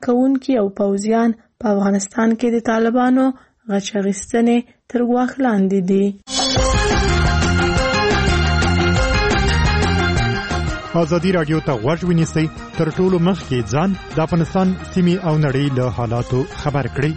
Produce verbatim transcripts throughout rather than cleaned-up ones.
کارکونکي او پوځیان په افغانستان کې د طالبانو غچ اخیستنې تر ګواښ لاندې دي. ازادي راډیو ته غوږ ونیسئ، تر ټولو مخکې ځان د افغانستان سیمې او نړۍ له حالاتو خبر کړئ.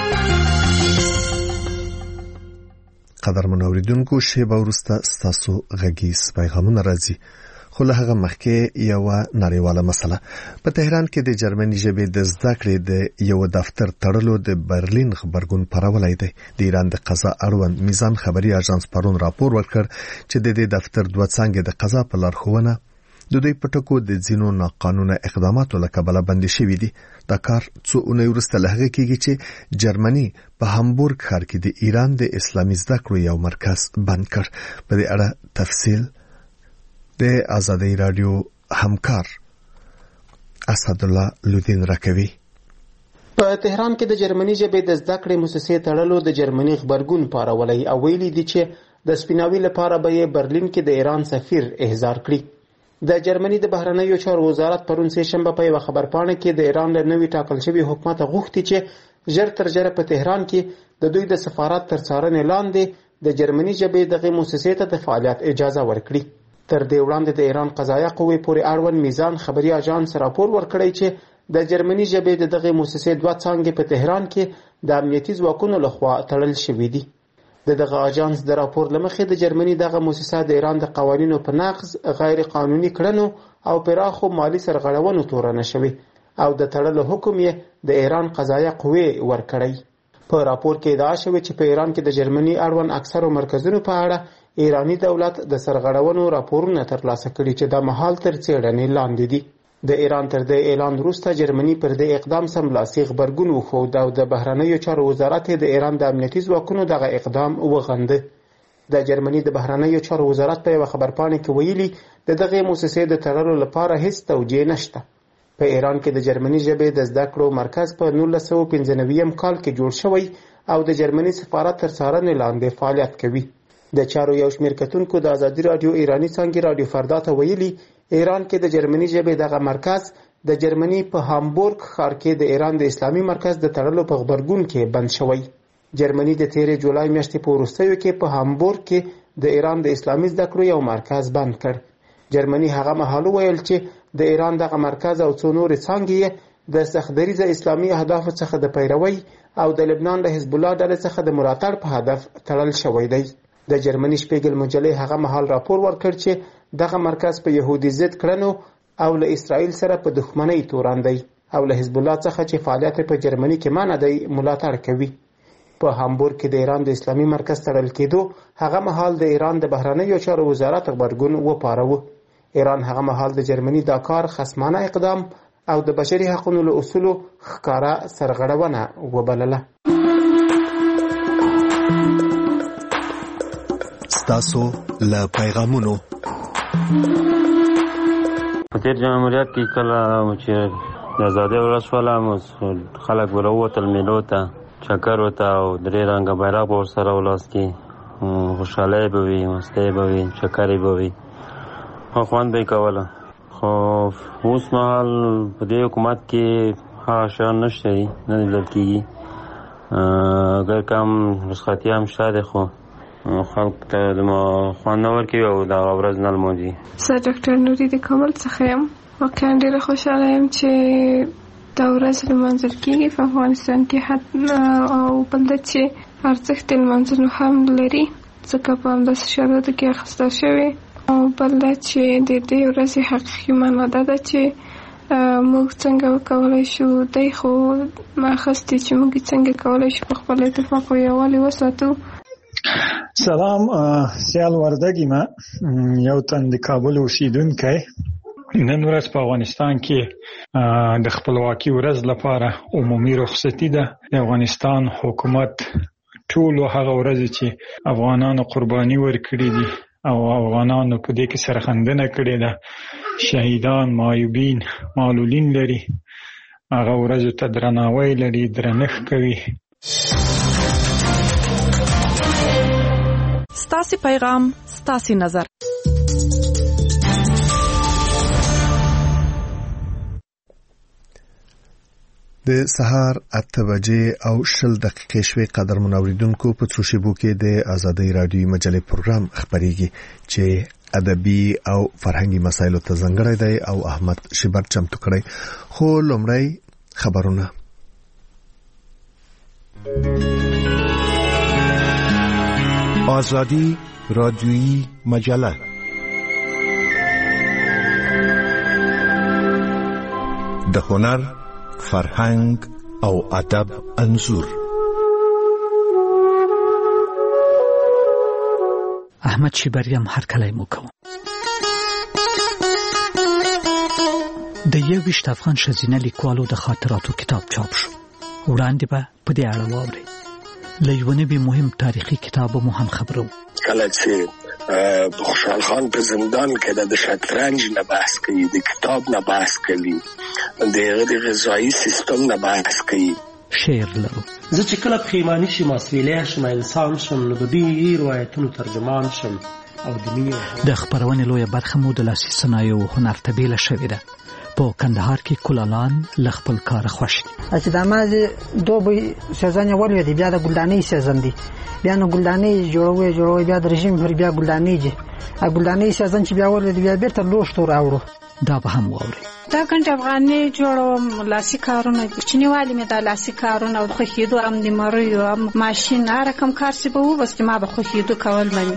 قدرمن اوریدونکو، شیبه وروسته ستاسو غږیز پیغامونه راځي. خو له هغه مخکې یو نړیواله مسله. په تهران کې د جرمني ژبې د زده کړې د یو دفتر تړلو د برلین خبرګون پرولای دی. د ایران د قضا اړوند میزان خبري اژانس پرون راپور ورکړ چې د دې دفتر دوه څانګې د قضا په لارښوونه د دوی په ټکو د ځینو ناقانونه اقداماتو له کبله بندي شوي دي. دا کار څو اونۍ وروسته له هغه کېږي چې جرمني په هامبورګ ښار کې د ایران د اسلامي زده کړو یو مرکز بند کړ. په دې اړه تفصیل د ازادي رادیو همکار اسدالله لودین راکوي. په تهران کې د جرمني ژبې د زده کړې مؤسسې تړلو د جرمني خبرګون پارولای او ویلي دي چې د سپیناوي لپاره به یې برلین کې د ایران سفیر احضار کړي. د جرمني د بهرنیو چارو وزارت پرون سه شنبه په یو خبرپاڼه کې د ایران له نوي ټاکل شوی حکومت غوښتي چې ژر تر ژره په تهران کې د دوی د سفارت تر څارنې لاندې د جرمني ژبې دغه مؤسسې ته د فعالیت اجازه ورکړي. تر دې وړاندې د ایران قضایه قوې پورې اړوند میزان خبري اژانس راپور ورکړی چې د جرمني ژبې د دغه مؤسسې دوه څانګې په تهران کې د امنیتي ځواکونو لخوا تړل شوې دي. د دغه اژانس د راپور لمخې د جرمني دغه مؤسسه د ایران د قوانینو په نقض، غیر قانوني کړنو او پراخو مالی سرغړونو تورنه شوې او د تړلو حکم یې د ایران قضایه قوې ورکړی. په راپور کې ادعا شوې چې په ایران کې د جرمني اړوند اکثرو مرکزونو په اړه ایرانی دولت د سرغړونو راپورونه ترلاسه کړي چې د مهال تر څېړنې لاندې دي. د ایران تر دې اعلان وروسته جرمني پر دې اقدام سملاسي خبرګون وښود او د بهرنیو چارو وزارت د ایران د امنیتي ځواکونو دغه اقدام وغنده. د جرمني د بهرنیو چارو وزارت په یو خبرپاڼه کې ویلي د دغه مؤسسې د تړلو لپاره هیڅ توجیه نشته. په ایران کې د جرمني ژبې د زده کړو مرکز په نولس سوه پنځه نوي کال کې جوړ شوی او د جرمني سفارت تر څارنې لاندې فعالیت کوي. د چارو یو شمېر کتونکو د ازادي رادیو ایرانی څانګې رادیو فردا ته ویلي ایران کې د جرمني ژبې دغه مرکز د جرمني په هامبورګ ښار کې د ایران د اسلامي مرکز د تړلو په خبرګون کې بند شوی. جرمني د تیرې جولای میاشتې په وروستیو کې په هامبورګ کې د ایران د اسلامي زده کړو یو مرکز بند کړ. جرمني هغه مهال ویل چې د ایران دغه مرکز او څو نورې څانګې د سختدریزه اسلامي اهدافو څخه د پیروي او د لبنان د حزب الله ډلې څخه د ملاتړ په هدف تړل شوی دی. د جرمني شپیګل مجلې هغه مهال راپور ورکړ چې دغه مرکز په يهودي ضد کړنو او له اسرائیل سره په دښمنۍ تورن دی او له حزب الله څخه چې فعالیت په جرمني کې مانع دی ملاتړ کوي. په هامبورګ کې د ایران د اسلامي مرکز تړل کېدو هغه مهال د ایران د بهرنیو چارو وزارت خبرګون وپاروه. ایران هغه مهال د جرمني دا کار خصمانه اقدام او د بشري حقوقو له اصولو ښکارا سرغړونه وبلله. تاسو له پیغامونو په تیر جمهوریت کې کله چې د ازادۍ ورځ شوله خلک به راووتل میلو ته، چکر ورته او درې رنګه بیرغ به ورسره ولاس کې خوشحالۍ به وي، مستۍ به وي، چکرې به وي او خوند به یې کوله. خو اوس مهال په دې حکومت کې هغه شیان نشته دي، نه لیدل کېږي. اگر کم رخصتي هم شته دی خو خلق ته د خوند نه ورکوي او دغه ورځ نه لمانځي. زه ډاکټر نوري د کابل څخه یم. واقعا ډېره خوشحاله یم چې دا ورځ لمانځل کېږي په افغانستان کې او بل دا چې ارزښت د لمانځلو هم لري ځکه په همداسې شرایطو کې اخیستل شوې او بل دا چې د دې ورځې حقیقي معنا دا ده چې موږ څنګه وکولای شو دی خو اخیستې چې موږ څنګه کولای شو په خپل اتفاق او یووالي وساتو. سلام، سیال وردګی ما یو تن د کابل اوسیدونکی. نن ورځ په افغانستان کې د خپلواکۍ ورځ لپاره عمومي رخصتي ده. د افغانستان حکومت ټول هغه ورځ چې افغانانو قرباني ورکړي دي او افغانانو په دې کې سرښندنه کړې ده، شهیدان، معیوبین، معلولین لري، هغه ورځ ته درناوی لري، درنښت کوي. ستاسي پیغام، ستاسي نظر. د سهار اته بجې او شل دقیقې شوي قدر منوریدونکو په څو شیبو کې د آزادۍ رادیوي مجلې پروګرام خبريږي چې ادبي او فرهنګي مسایلو ته ځانګړی دی او احمد شیبر چمتو کړی. خو لومړی خبرونه. آزادی رادیویی مجله د هنر، فرهنګ او ادب انځور. احمد شیبریم هر کله مو کوم. د یو ویشت افغان ښځینه لیکوالو د خاطراتو کتاب چاپ شو. وړاندې به په دې اړه واورئ. له یو نوي مهم تاریخي کتاب مو هم خبرو. کله چې خوشحال خان په زندان کې د شطرنج نه بحث کوي، د کتاب نه بحث کوي، د غذایی سیستم نه بحث کوي. شعر لرو. زه چې کله پښیماني شم، مسؤلیت شم، انسان شم، نو د دې روایتونو ترجمان شم او د مینې د خبرونې لویه برخه مو د لاسي صنایعو هنر ته بیله شوې ده. په کندهار کې کولالان له خپل کاره خوښ دي. چې د مازې دوبی سیزن یې ولوي دی، بیا د ګلدانۍ سیزن دی، بیا نو ګلدانۍ جوړوي جوړوي بیا د رژیم پر بیا ګلدانۍ دي. ا ګلدانۍ سیزن چې بیا ولوي دی بیا بیرته لوښتو راوړو. دا به هم واوري. دا ګنټ افغاني جوړوم، لاسي کارونه چنیوالي مې د لاسي کارونه او خوښیدو هم د مریو هم ماشین هر رقم کار چې به و بس ما به خوښیدو کول مني.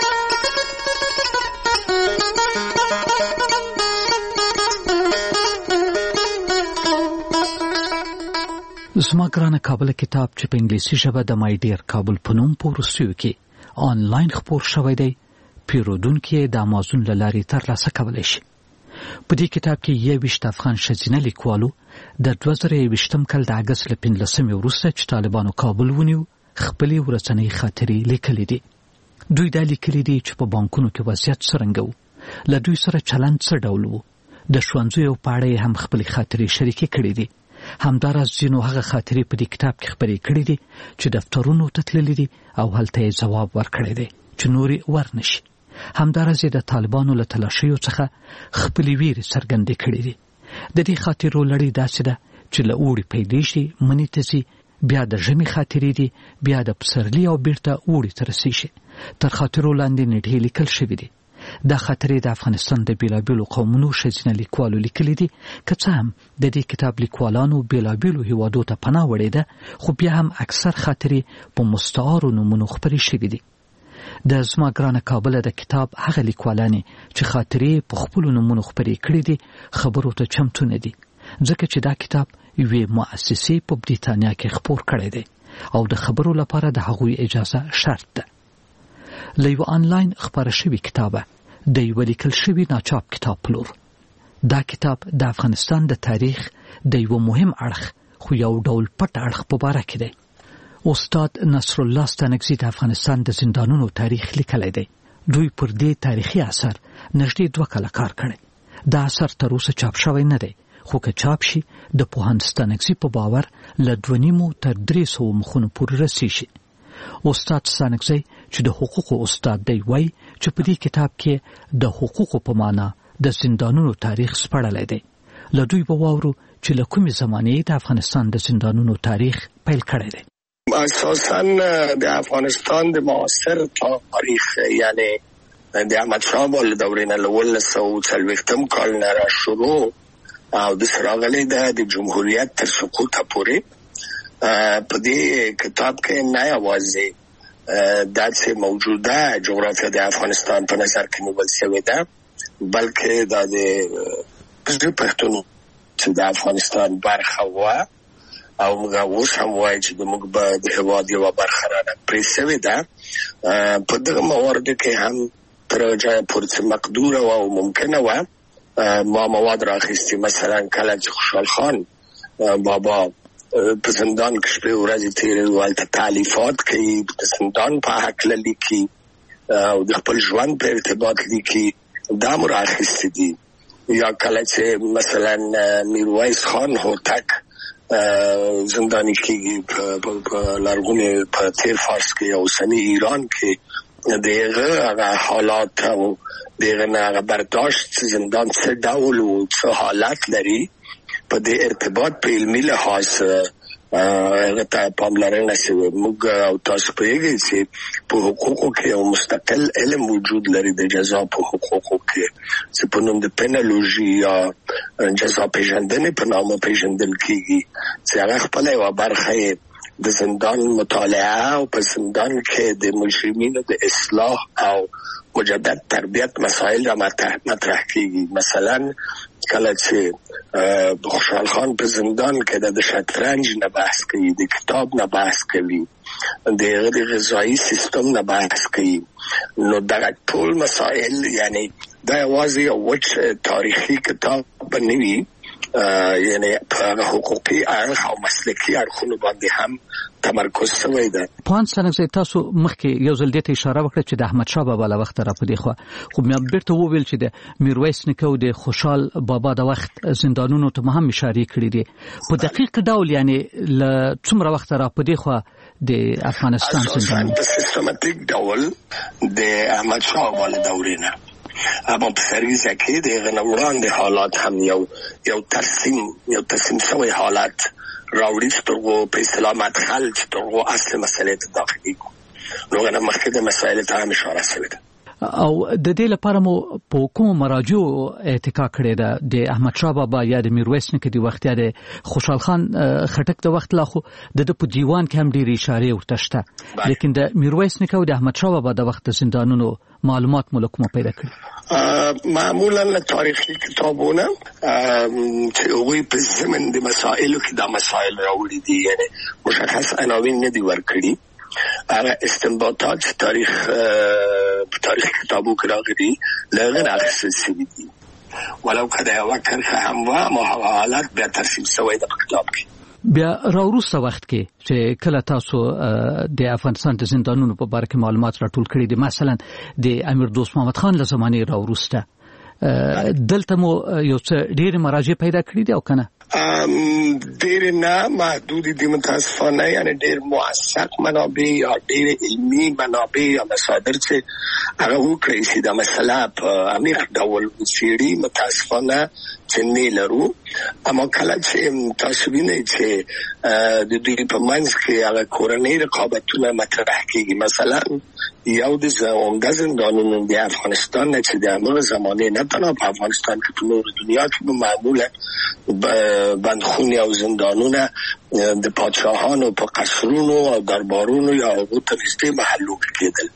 زما ګرانه کابل کتاب چې په انګلیسي ژبه د مای ډیر کابل په نوم په روسیو کې آنلاین خپور شوی دی، پیرودونکي د امازون له لارې ترلاسه کولی شي. په دې کتاب کې یو ویشت افغان ښځینه لیکوالو د دوه زره یوویشتم کال د اګست له پنځلسمې وروسته چې طالبانو کابل ونیو خپلې ورځنۍ خاطرې لیکلې دي. دوی دا لیکلي دي چې په بانکونو کې وضعیت څرنګه و، له دوی سره چلند څه ډول و، د ښوونځیو په اړه هم خپلې خاطرې شریکې کړې دي. همداراز ځینو هغه خاطرې په دې کتاب کې خبرې کړې دي چې دفترونو ته تللي دي او هلته یې ځواب ورکړی دی چې نورې ورنشي. همداراز د طالبانو له تلاشیو څخه خپلې ویرې څرګندې کړې دي. د دې خاطرو لړۍ داسې ده چې له اوړي پیلېږي، مني ته ځي، بیا د ژمي خاطرې دي، بیا د پسرلي او بیرته اوړي ته رسیږي. تر خاطرو لاندې نېټې لیکل شوي دي. دا خاطرې د افغانستان د بیلابیلو قومونو ښځینه لیکوالو لیکلي دي. که څه هم د دې کتاب لیکوالانو بیلابیلو هیوادو ته پناه وړې ده، خو بیا هم اکثر خاطرې په مستعارو نومونو خپرې شوي دي. د زما ګرانه کابل د کتاب هغه لیکوالانې چې خاطرې په خپلو نومونو خپرې کړي دي خبرو ته چمتو نه دي، ځکه چې دا کتاب یوې مؤسسې په بریتانیا کې خپور کړی دی او د خبرو لپاره د هغوی اجازه شرط ده. له یو آنلاین خپاره شوي کتابه د یو لیکل شوي ناچاپ کتاب پلور. دا کتاب د افغانستان د تاریخ د یو مهم اړخ خو یو ډول پټ اړخ په باره کې دی. استاد نصر الله ستانکزي د افغانستان د زندانونو تاریخ لیکلی دی. دوی پر دې تاریخي اثر نږدې دوه کاله کار کړی. دا اثر تر اوسه چاپ شوی نه دی، خو که چاپ شي د پوهاند ستانکزي په باور له دوه نیمو تر درې سوو مخونو پورې رسیږي. استاد ستانکزي چې د حقوقو استاد دی وایي چې په دې کتاب کې د حقوقو په معنا د زندانونو تاریخ سپړلی دی. له دوی به واورو چې له کومې زمانې د افغانستان د زندانونو تاریخ پیل کړی دی. اساساً د افغانستان د معاصر تاریخ یعنی د احمدشاه بابا له دورې نه له اوولس سوه څلوېښتم کال نه را شروع او د راغلی ده د جمهوریت تر سقوطه پورې. په دې کتاب کې نه یوازې داسې موجوده جغرافیه د افغانستان په نظر کې نیول شوې ده، بلکې دا د پښتون چې د افغانستان برخه وه او موږ اوس هم وایو چې موږ به د هېواد یوه برخه رانه پرې شوې ده. په دغه مواردو کې هم تر جایه پورې چې مقدوره وه او ممکنه وه ما مواد راخیستي. مثلا کله چې خوشحال خان بابا په زندان کې شپې ورځې تېروي، هلته تالیفات کوي، د زندان په هکله لیکي او د خپل ژوند په ارتباط لیکي، دا مو راخیستي دي. یا کله چې مثلا میرویس خان هوتک زندانی کېږي په لرغونې په تېر فارس کې او اوسني ایران کې، د هغه هغه حالات او د هغه نه هغه برداشت زندان څه ډول و څه حالت لري په دې ارتباط په علمي لحاظ هغه ته پاملرنه شوې. موږ او تاسو پوهیږئ چې په حقوقو کې یو مستقل علم وجود لري د جزا په حقوقو کې چې په نوم د پینالوژي یا جزا پیژندنې په نامه پیژندل کیږي چې هغه خپل یوه برخه د زندان مطالعه او په زندان کې د مجرمینو د اصلاح او مجدد تربیت مسائل را مطرح کیږي. مثلا کله چې خوشحال خان په زندان کې د شطرنج نه بحث کوي، د کتاب نه بحث کوي، د غذایی سیستم نه بحث کوي، نو دغه ټول مسائل یعنی دا یوازې یو وچ تاریخي کتاب بنوي، یعنی په حقوقي اړخ او مسلکي اړخونو باندې هم تمرکز شوی ده. پوهاند سنګ تاسو مخکې یو ځل دې اشاره وکړه چې د احمد شاه بابا له وخت را پدې خو خو مې بیرته وویل چې د میرویس نیکه او د خوشحال بابا د وخت زندانونو ته هم اشاره کړې دي. په دقیق ډول یعنی ل څومره وخت را پدې خو د افغانستان زندانونو په سیستماتیک ډول د احمد شاه بابا له دورې نه اما په سریزه کې د غنوړان د حالات هم یو یو ترسیم یو ترسیم شوی حالات راوړي چې ترغو په اصطلاح مدخل چې ترغو اصل مسئله ته داخلي کو نو غنه مخکې د مسائل ته هم اشاره شوې ده. او د دې لپاره مو په کوم مراجع اتکا کړی ده د احمد شاه بابا یا د میرویس نیکه د وخت یا د خوشحال خان خټک د وخت لا خو د په دیوان کې هم ډېری اشاره ورته شته، لیکن د میرویس نیکه او د احمد شاه بابا د وخت زندانونو معلومات ملک مو پیدا کړی. معمولا تاریخي کتابونه چې هغوی په ضمن د مسائلو کې دا مسائل راوړي دي، یعنی مشخص عناوین نه دي ورکړي. هغه استنباطات تاریخ په تاریخ کتابو کې راغلي لږ راخصل شوي دي، ولو که د یوه کرښه هم وه اما حالات بیا ترسیم شوی ده په کتاب کې. بیا راوروسته وخت کې چې کله تاسو د افغانستان د زندانونو په باره کې معلومات راټول کړي دي، مثلا د امیر دوست محمد خان له زمانې راوروسته دلته مو یو څه ډېرې مراجع پیدا کړي دي او که نه؟ ډېر نه، محدودې دي متاسفانه، یعنی ډېر موثق منابع یا ډېر علمي منابع یا مصادر چې هغه وکړی چې دا مسله په عمیق ډول وڅېړي متاسفانه چې نه لرو. اما کله چې تاسو وینئ چې د دوی په منځ کې هغه کورنۍ رقابتونه مطرح کېږي، مثلا یو د عمده زندانونو د افغانستان نه چې د همغه زمانې نه تنها په افغانستان کې په نور دنیا کې به معمولا بندخونې او زندانونه د پادشاهانو په قصرونو او دربارونو یا هغو ته نږدې محلو کې کېدل.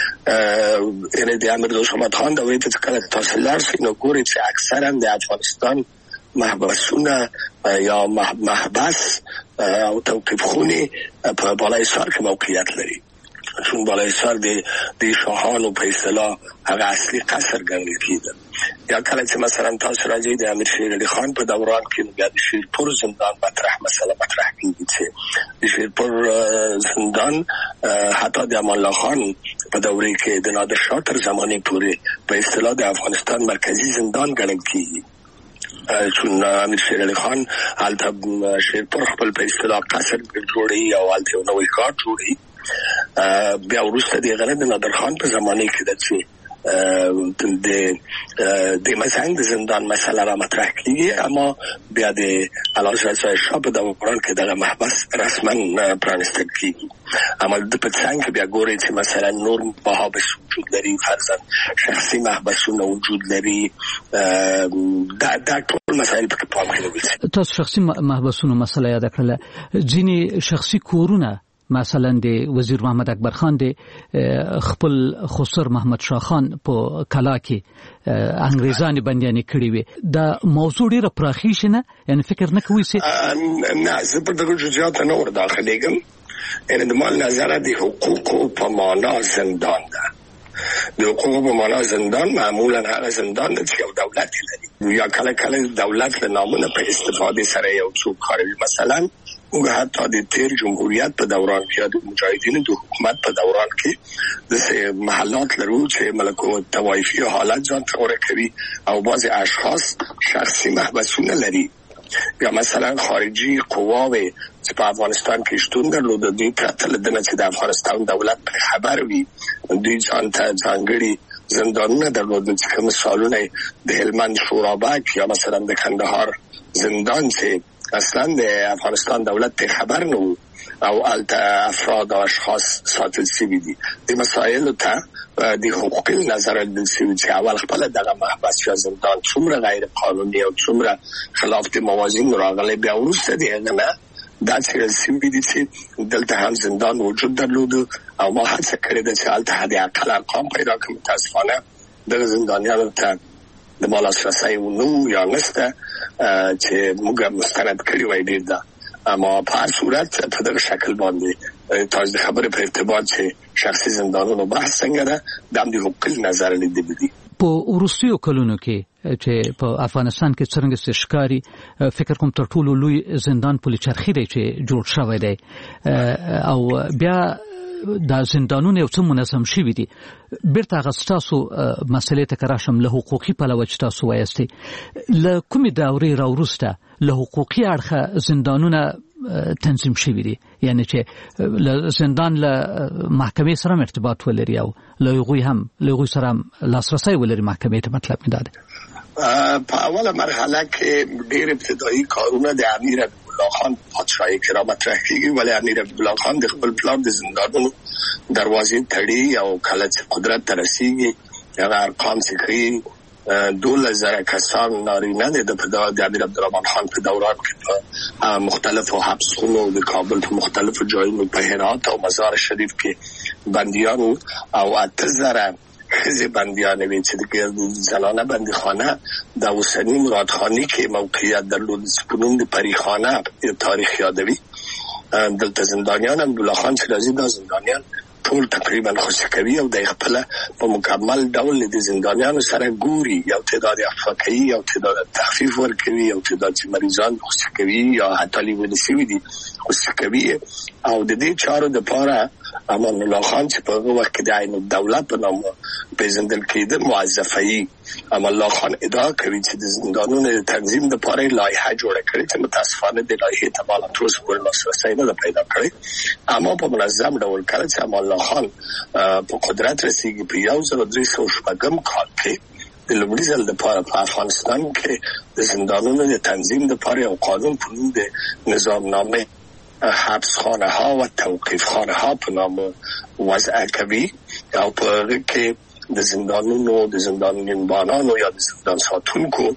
یعنی د امیر دوست محمد خان د وایي چې کله تاسو لاړ شئ نو ګورئ چې اکثرا د افغانستان محبسونه یا محبس او توقیف خونې په بالایسار کې موقعیت لري، چون بالایسار د د شاهانو په اصطلاح هغه اصلي قصر ګڼل کېده. یا کله چې مثلا تاسو راځئ د امیر شیر علي خان په دوران کې نو بیا د شیرپور زندان مطرح مسله مطرح کېږي چې د شیرپور زندان حتی د امان الله خان په دورې کې د نادر شاه تر زمانې پورې په اصطلاح د افغانستان مرکزی زندان ګڼل کېږي، چون امیر شیر علي خان هلته شیرپور خپل په اصطلاح قصر جوړوي او هلته یو نوی ښار جوړوي. بیا وروسته د هغه د نادر خان په زمانه کې د چې د د مزنګ د زندان مسله را مطرح کیږي، اما بیا د اعلیحضرت شاه په دوران کې دغه محبس رسما پرانیستل کیږي. اما د په څنګ کې بیا ګورئ چې مثلا نور محابس وجود لري، فرضاً شخصي محبسونه وجود لري، دا دا ټول مسایل په کې پام کې نیول. تاسو شخصي محبسونو مسله یاد کړله، ځینې شخصي کورونه مثلا د وزیر محمد اکبر خان د خپل خسر محمد شاه خان په کلا کې انګریزان بندیان کړي وي، دا موضوع ډیره پراخی شنه، یعنی فکر نه کوي چې نه زه په دغه جزئیات نه ور داخليږم. یعنی د مال نظر د حقوقو په معنا زندان ده، د حقوقو په معنا زندان معمولا هغه زندان ده چې یو دولت لري یا کله کله دولت له نامونه په استفاده سره یو څوک کاروي. مثلا موږ حتی د تیر جمهوریت په دوران کې د مجاهدینو د حکومت په دوران کې د محلات لرو چې ملکو توایفي حالات ځان ته کوي او بعض اشخاص شخصي محبسونه لري. یا مثلا خارجي قواوې چې په افغانستان کې شتون درلود، دوی پرته له دې چې د افغانستان دولت په خبر وي دوی ځان ته ځانګړي زندانونه درلودل، چې مثالونه د هلمند شورابک یا مثلا د کندهار زندان چې اصلا د افغانستان دولت ته خبر نه وو او الته افراد او اشخاص ساتل شوي دي. د مسایلو ته د حقوقي نظر د سوي چې اول خپل دغه محبس یا زندان څومره غیر قانوني او څومره خلاف د موازین راغلي، بیا وروسته دی نه دا چې سوي دي چې دلته هم زندان وجود درلود او ما هڅه کړې ده چې الته د عقل ارقام پیدا کړم. متاسفانه د زندانیانو ته د مال لاسرسی نو یا نشته چې موږ مستند کړی وای ډیر ده، اما په هر صورت په دغه شکل باندې تاسو د خبرې په ارتباط چې شخصي زندانونو بحث څنګه ده د حقوقي نظر لیدل دي. په وروستیو کلونو کې چې په افغانستان کې څنګه ستشکاري فکر کوم تر ټولو لوی زندان پولیچرخي دی چې جوړ شوی دی او بیا دا زندانونه یو څه منظم شوي دي. بیرته غستاسو مسلې ته کراشم له حقوقي پلوه چې تاسو وایستي له کومې دورې راوروسته له حقوقي اړخه زندانونه تنظیم شوي دي، یعنی چې زندان له محکمې سره ارتباط ولري او له هغوی هم له هغوی سره لاسرسی ولري محکمې ته. مطلب مې دا دی په اوله مرحله کې ډېر ابتدایي کارونه د امیر عبدالله خان پادشاهي کې را مطرح کېږي، ولی امیر عبدالله خان د خپل پلار د زندانونو دروازې تړي او کله چې قدرت ته رسېږي هغه ارقام چې ښیي دولس زره کسان نارینه دي د امیر عبدالرحمن خان په دوران کې په مختلفو حبسخونو د کابل په مختلفو ځایونو په هرات او مزار شریف کې بندیان او اته زره خزی بندیانه وی چې د زنانه بندیخانه د اوسنی مرادخانی کې موقعیت درلود، سپنون د پریخانه تاریخ یادوي. دلته زندانیان عبدالله خان چې راځي دا زندانیان ټول تقریبا خوشکوي او د خپل په مکمل ډول د زندانیانو سره ګوري، یو تعداد عفو کوي، یو تعداد تخفیف ورکوي، یو تعداد چې مریضان خوشکوي یا حتی لیونی شوي دي خوشکوي. او د دې چارو د پاره امان الله خان چې په هغه وخت کې د عین الدوله په نوم پیژندل کېده موظفي امان الله خان ادعا کوي چې د زندانونو د تنظیم د پاره لایحه جوړه کړې چې متاسفانه د لایحې ته مال تروس کول لاسرسی نه پیدا کړی. اما په منظم ډول کړ چې امان الله خان په قدرت رسیدي په یو زره درې سوه شپږم کال کې د لومړي ځل لپاره په افغانستان کې د زندانونو د تنظیم لپاره یو قانون په نوم د نظامنامه حبس خانه ها و توقیف خانه ها په نام وضع کوي او په هغه کې د زندانونو د زندانبانانو یا د زندان ساتونکو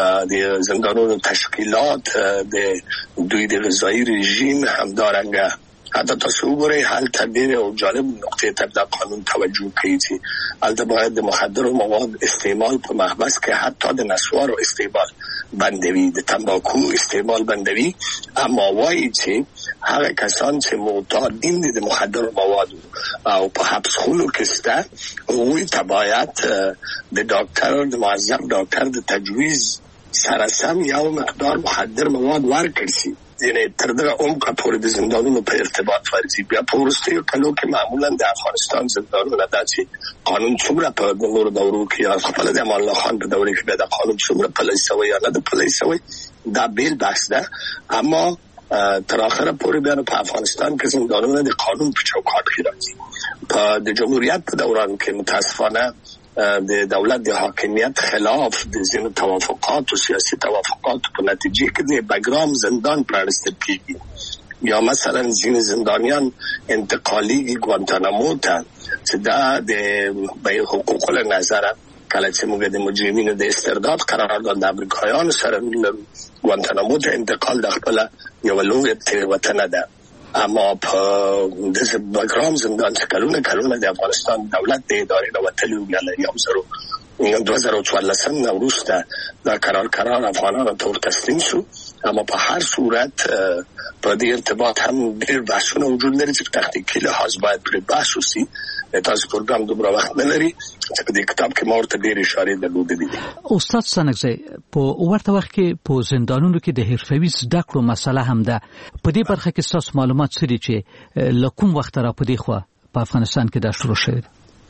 د زندانونو تشکیلات د دوی د غذایی رژیم همدارنګه حتی تاسو وګورئ هلته ډېرې او جالب نقطې ته د قانون توجه کوي چې هلته باید د مخدرو مواد استعمال په محبس کې حتی د نسوارو استعمال بندوي، د تنباکو استعمال بندوي. اما وایي چې هغه کسان چې معتادین دي د مخدرو موادو او په حبسخونو کې شته هغوی ته باید د ډاکټر د معذب ډاکټر د تجویز سره سم یو مقدار مخدر مواد ورکړل شي، یعنی تر دغه عمقه پورې د زندانونو په ارتباط ورځي. بیا په وروستیو کلو کې معمولا د افغانستان زندانونه دا چې قانون څومره په نورو دورو کې یا خپل د امان الله خان په دوره کې بیا د قانون څومره پلی شوی یا نه د پلی شوی دا بیل بحث ده. اما تر اخره پورې بیا په افغانستان کې زندانونه د قانون په چوکاټ کې راځي. په د جمهوریت په دوران کې متاسفانه د دولت د حاکمیت خلاف د ځینو توافقات او سیاسي توافقات په نتیجه کې د بګرام زندان پرانستل کیږي یا مثلا ځینې زندانیان انتقالیږي ګوانتانامو ته چې دا د به حقوق له نظره کله چې موږ د مجرمینو د استرداد قرارداد د امریکایانو سره ګوانتانامو ته انتقال د خپل یو لوی تېروتنه ده. اما په د بګرام زندان چې کلونه کلونه د افغانستان دولت د ادارې د وتلو یالي یو زرو دوه زره څوارلسم نه وروسته دا قرار قرار افغانانو ته تسلیم شو. اما په هر صورت په دې ارتباط هم ډېر بحثونه وجود لري چې په تحقیقي لحاظ باید پرې بحث وشي. تاسو پروګرام دومره وخت نه لري چې په دې کتاب کې ما ورته ډېرې اشارې درلودې دي. استاد سنگزی په ورته وخت کې په زندانونو کې د حرفوي زده کړو مسله هم ده. په دې برخه کې تاسو معلومات څه دي چې له کوم وخت را په دې خوا په افغانستان کې دا شروع شوی؟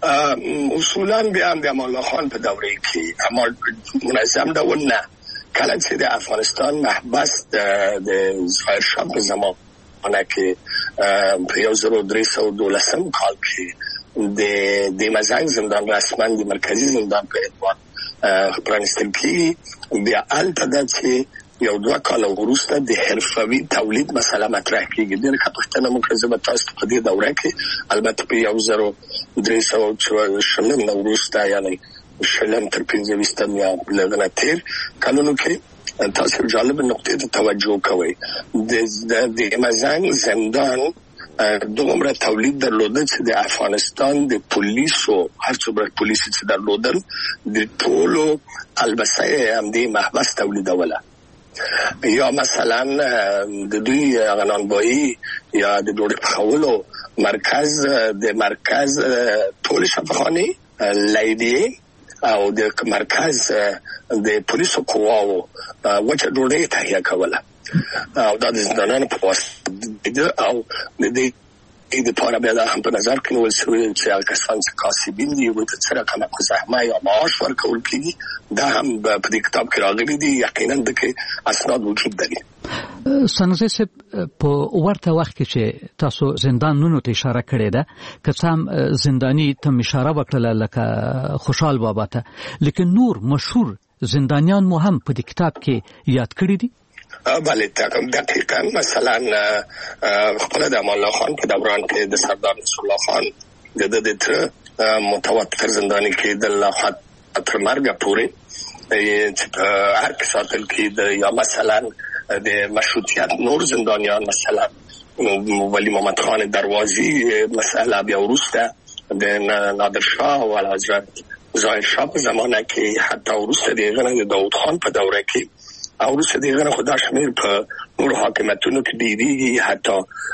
اصولا بیا د امان الله خان په دوره کې عمل منظم ډول نه. کله چې د افغانستان محبس د ظاهر شاه په زمانه کې په یو زره درې سوه دولسم کال کې د د مزنګ زندان رسما د مرکزی زندان په اعتبار پرانستل کېږي. بیا هلته ده چې یو دوه کال وروسته د حرفوي تولید مسله مطرح کیږي. د کپښتنه مکرزه تاسو په دې دوره کې البته په یو زرو درې سوه شلم وروسته یعنی شلم تر پنځه ویشتم یا لږ تیر کلونو کې تاسو جالب نقطه ته توجه کوئ. د د مزان زندان دومره تولید درلوده چې د افغانستان د پولیسو هر څومره پولیس چې درلودل د ټولو البسه هم د محبس تولیدوله. یا مثلا د دوی غنانبایی یا د ډوډۍ پخولو مرکز د مرکز پولیس افغاني لیدی او د مرکز د پولیسو قواو وچه ډوډۍ تهیه کوله او دا د زندانانو په واسطه او د دې د پاره بیا دا هم په نظر کې نیول شوی چې هغه کسان چې کاسبین دي او د سره کومه زحمت یا معاش ورکول کیږي دا هم په دې کتاب کې راغلي دي. یقینا د کې اسناد وجود لري. سنځي سپ په ورته وخت کې چې تاسو زندانونو ته اشاره کړې ده که څام زندانی ته اشاره وکړه لکه خوشحال بابا ته لیکن نور مشهور زندانیان مو هم په دې کتاب کې یاد کړی دي. بله دقیقا مثلا خپل د امان الله خان په دوران کې د سردار نصر الله خان د د تر متواتر زندانی کې د الله تر مرګ پورې چې هر کې ساتل کې د یا مثلا د مشروطیت نور زندانیان مثلا ولی محمد خان دروازی مثلا بیا وروسته د نادر شاه او حضرت ظاهر شاه په زمانه کې حتی وروسته د داوود خان په دوره کې او وروسته دغه خدای شمیر په نور حاکمیتونو کې دیدي حتی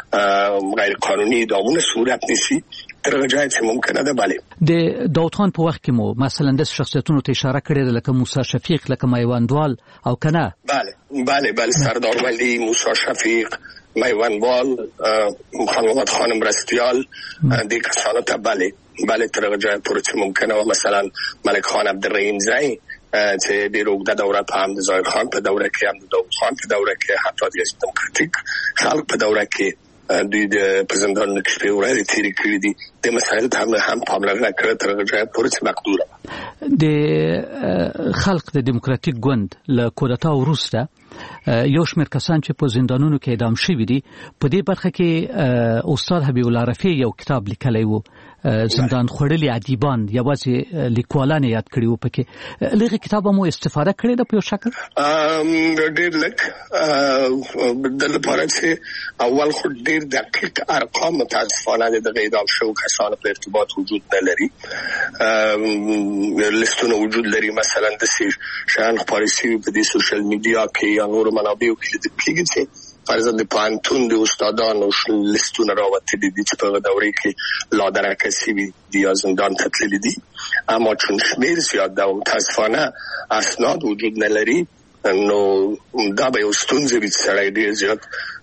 غیر قانوني دامونه صورت نیسی تر جای چې ممکنه ده. بله د داوود خان په وخت کې مو مثلا د شخصیتونو ته اشاره کړې لکه موسی شفیق لکه میوندوال او کنه. بله بله بله سردار ولی، موسی شفیق، میوندوال، محمد خان مرستیال د کسانو ته بله بله تر جای پورې چې ممکنه و مثلا ملک خان عبدالرحیم زئی چې ډېر اوږده دوره په هم د ظاهر خان په دوره کې هم د داوود خان په دوره کې حتی د دموکراتیک خلق په دوره کې دوی د په زندانونو کې شپې ورځې تېرې کړې دي. د مسایلو ته هم هم پاملرنه کړې تر هغه پورې چې مقدوره د خلق د دموکراتیک ګوند له کودتا وروسته یو شمېر کسان چې په زندانونو کې اعدام شوي دي په دې برخه کې استاد حبیب الله رفیع یو کتاب لیکلی و زندان خوړلي ادیبان یوازې لیکوالان یاد کړي وو پکې لږه کتاب مو استفاده کړې ده په یو شکل ډېر لږ د لپاره چې اول خو ډېر دقیق ارقام متاسفانه د اعدام شوو کسانو په ارتباط وجود نه لري. لیستونه وجود لري مثلا د شیان خپاره شوي په دې سوشل میډیا کې یا نورو منابعو کې لیدل کېږي چې فرضاً د پوهنتون د استادانو لیستونه راوتلي دي چې په هغه دوره کې لادرکه شوي دي یا زندان ته تللي دي، اما چون شمېر زیات ده او متاسفانه اسناد وجود نه لري نو دا به یو ستونزه وي چې سړی ډېر زیات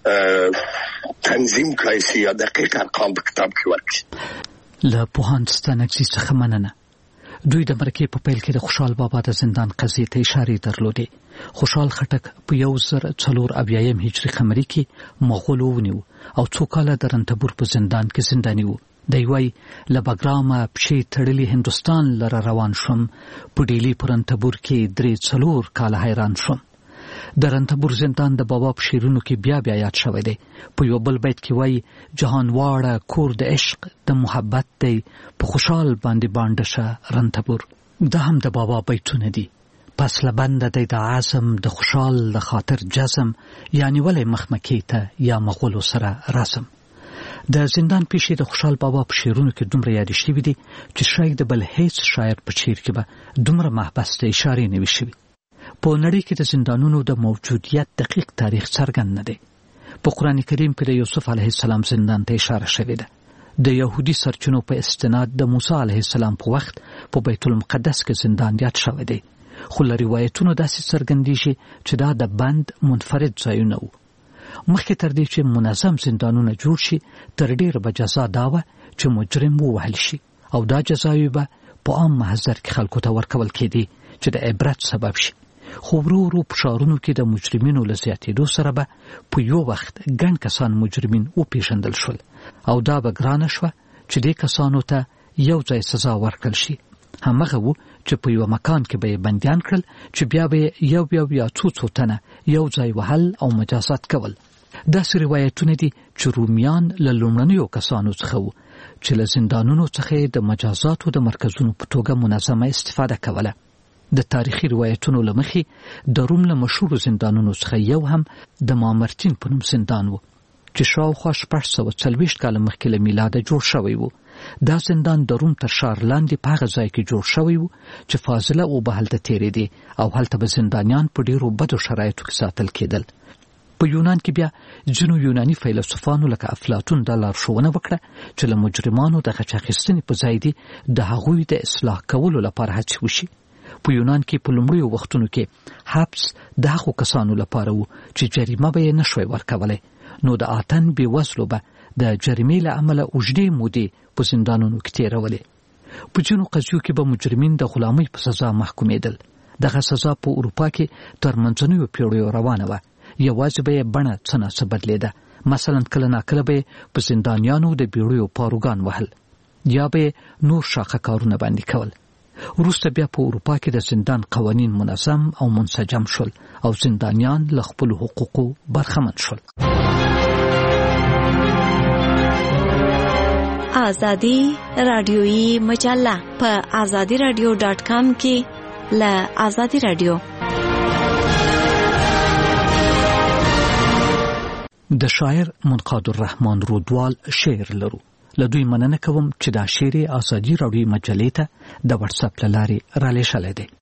تنظیم کړی شي یا دقیق ارقام په کتاب کې ورکړي. له پوهاند ستانکزي څخه مننه. دوی د مرکې په پیل کې د خوشحال بابا د زندان قضیې ته اشارې درلودې. خوشحال خټک په یو زر څلور اویایم هجري قمري کې مغولو ونیو او څو کاله د رنتبور په زندان کې زنداني و. دی وایي له بګرامه پښې تړلي هندوستان لره روان شوم، په ډیلي په رنتبور کې درې څلور کاله حیران شوم. د رنتبور زندان د بابا په شعرونو کې بیا بیا یاد شوی دی. په یو بل بیت کې وایي جهان واړه کور د عشق د محبت دی، په خوشحال باندې باندې شه رنتبور. دا هم د بابا بیتونه دي. پس لبنده دی د عزم د خوشحال د خاطر جزم، یعنی ولی مخمکې ته یا مغولو سره رسم. د زندان پیښې د خوشحال بابا په شعرونو کې دومره یادې شوي دي چې شاید د بل هیڅ شاعر په شعر کې به دومره محبس ته اشارې نه وي شوي. په نړۍ کې د زندانونو د موجودیت دقیق تاریخ څرګند نه دی. په قرآن کریم کې د یوسف علیه السلام زندان ته اشاره شوې ده. د یهودي سرچینو په استناد د موسی علیه السلام په وخت په بیت المقدس کې زندان یاد شوی دی، خو له روایتونو داسې څرګندېږي چې دا د بند منفرد ځایونه وو. مخکې تر دې چې منظم زندانونه جوړ شي تر ډېره به جزا دا وه چې مجرم ووهل شي او دا جزاوې به په عام محضر کې خلکو ته ورکول کېدې چې د عبرت سبب شي. خو ورو ورو په ښارونو کې د مجرمینو له زیاتېدو سره به په یو وخت ګڼ کسان مجرمین وپېژندل شول او دا به ګرانه شوه چې دې کسانو ته یو ځای سزا ورکړل شي. همغه و چې په یو مکان کې به یې بندیان کړل چې بیا به یو بیا یا څو څو تنه یو ځای وهل او مجازات کول. داسې روایتونه دي چې رومیان له لومړنیو کسانو څخه وو چې له زندانونو څخه د مجازاتو د مرکزونو په توګه منظمه استفاده کوله. د تاریخي روایتونو له مخې د روم له مشهورو زندانونو څخه یو هم د مامرتین په نوم زندان و چې شاوخوا شپږ سوه څلوېښت کاله مخکې له میلاده جوړ شوی و. دا زندان د روم تر ښار لاندې په هغه ځای کې جوړ شوی و چې فاضله اوبه هلته تېرېدې او هلته به زندانیان په ډېرو بدو شرایطو کې ساتل کېدل. په یونان کې بیا ځینو یوناني فیلسوفانو لکه افلاطون دا لارښوونه وکړه چې له مجرمانو د غچ اخیستنې په ځای دې د هغوی د اصلاح کولو لپاره هڅې وشي. په یونان کې په لومړیو وختونو کې حبس د هغو کسانو لپاره و چې جریمه به یې نشوی ورکولی، نو د آتن بېوزلو به د جریمې له امله اوږدې مودې په زندانونو کې تېرولې. په ځینو قضیو کې به مجرمین د غلامۍ په سزا محکومېدل. دغه سزا په اروپا کې تر منځنیو پیړیو روانه وه، یوازې به یې بڼه څه ناڅه بدلېده. مثلا کله ناکله به یې په زندانیانو د بیړیو پاروګان وهل یا به یې نور شاخه کارونه باندې کول. وروسته بیا په اروپا کې د زندان قوانین منظم او منسجم شول او زندانیان له خپلو حقوقو برخمن شول. آزادی رادیویی مجله په آزادی رادیو ډاټ کام کې له آزادی رادیو د شاعر منقاد الرحمن رودوال شعر لرو. له دوی مننه کوم چې دا شعر آزادی رادیویی مجلې ته د واتس اپ له لارې رالیږلی دی.